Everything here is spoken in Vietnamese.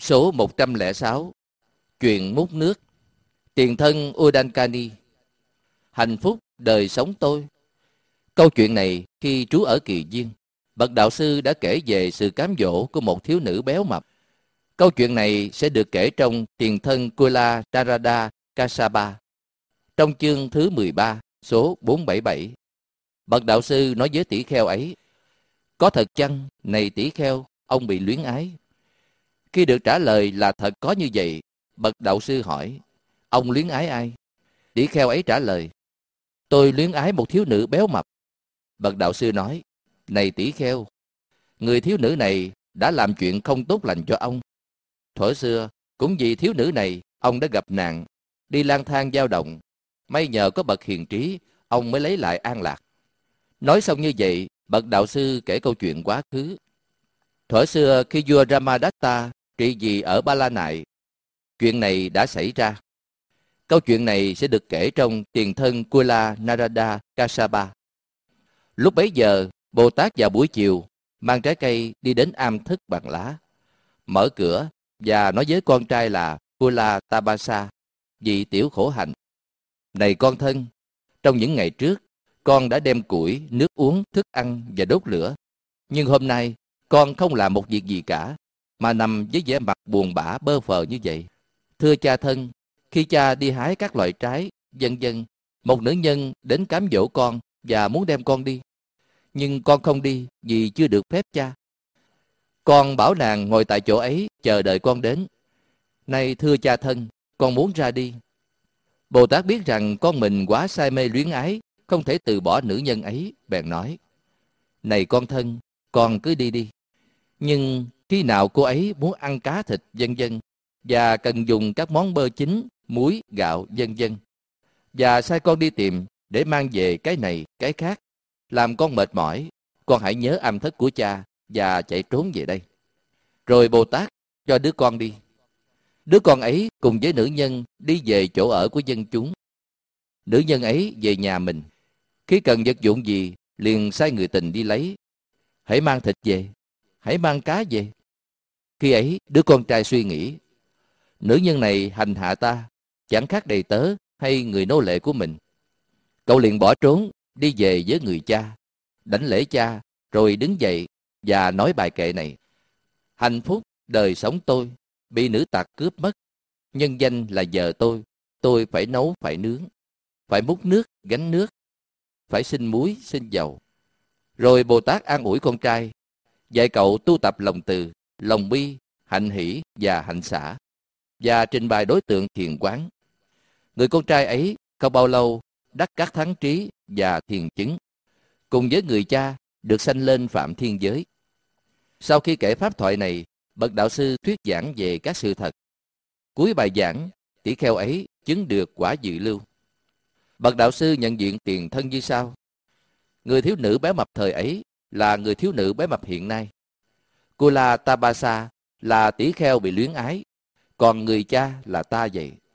Số 106. Chuyện múc nước. Tiền thân Udankani. Hạnh phúc đời sống tôi. Câu chuyện này khi trú ở Kỳ Viên, bậc đạo sư đã kể về sự cám dỗ của một thiếu nữ béo mập. Câu chuyện này sẽ được kể trong Tiền thân Kula Narada Kasapa, trong chương thứ 13, số 477. Bậc đạo sư nói với tỷ kheo ấy: có thật chăng, này tỷ kheo, ông bị luyến ái? Khi được trả lời là thật có như vậy, bậc đạo sư hỏi: ông luyến ái ai? Tỷ kheo ấy trả lời: tôi luyến ái một thiếu nữ béo mập. Bậc đạo sư nói: này tỷ kheo, người thiếu nữ này đã làm chuyện không tốt lành cho ông. Thuở xưa, cũng vì thiếu nữ này, ông đã gặp nạn, đi lang thang dao động. May nhờ có bậc hiền trí, ông mới lấy lại an lạc. Nói xong như vậy, bậc đạo sư kể câu chuyện quá khứ. Thuở xưa khi vua Ramadatta trị vì ở Ba La Nại, chuyện này đã xảy ra. Câu chuyện này sẽ được kể trong Tiền thân Kula Narada Kasapa. Lúc bấy giờ, Bồ Tát vào buổi chiều mang trái cây đi đến am thức bằng lá, mở cửa và nói với con trai là Kula Tabasa, vị tiểu khổ hạnh: này con thân, trong những ngày trước, con đã đem củi, nước uống, thức ăn và đốt lửa. Nhưng hôm nay, con không làm một việc gì cả, mà nằm với vẻ mặt buồn bã bơ phờ như vậy. Thưa cha thân, khi cha đi hái các loại trái, vân vân, một nữ nhân đến cám dỗ con và muốn đem con đi. Nhưng con không đi vì chưa được phép cha. Con bảo nàng ngồi tại chỗ ấy chờ đợi con đến. Nay thưa cha thân, con muốn ra đi. Bồ Tát biết rằng con mình quá say mê luyến ái, không thể từ bỏ nữ nhân ấy, bèn nói: này con thân, con cứ đi đi. Nhưng khi nào cô ấy muốn ăn cá thịt vân vân và cần dùng các món bơ chín, muối, gạo vân vân, và sai con đi tìm để mang về cái này cái khác, làm con mệt mỏi, con hãy nhớ âm thất của cha và chạy trốn về đây. Rồi Bồ Tát cho đứa con đi. Đứa con ấy cùng với nữ nhân đi về chỗ ở của dân chúng. Nữ nhân ấy về nhà mình. Khi cần vật dụng gì, liền sai người tình đi lấy. Hãy mang thịt về, hãy mang cá về. Khi ấy, đứa con trai suy nghĩ: nữ nhân này hành hạ ta, chẳng khác đầy tớ hay người nô lệ của mình. Cậu liền bỏ trốn, đi về với người cha, đảnh lễ cha, rồi đứng dậy và nói bài kệ này: hạnh phúc đời sống tôi, bị nữ tặc cướp mất. Nhân danh là vợ tôi phải nấu phải nướng, phải múc nước gánh nước, phải xin muối xin dầu. Rồi Bồ Tát an ủi con trai, dạy cậu tu tập lòng từ, lòng bi, hạnh hỷ và hạnh xả, và trình bày đối tượng thiền quán. Người con trai ấy không bao lâu đắc các thắng trí và thiền chứng, cùng với người cha được sanh lên phạm thiên giới. Sau khi kể pháp thoại này, bậc đạo sư thuyết giảng về các sự thật. Cuối bài giảng, tỷ kheo ấy chứng được quả dự lưu. Bậc đạo sư nhận diện tiền thân như sau: người thiếu nữ béo mập thời ấy là người thiếu nữ béo mập hiện nay. Kula Tabasa là tỷ kheo bị luyến ái, còn người cha là ta vậy.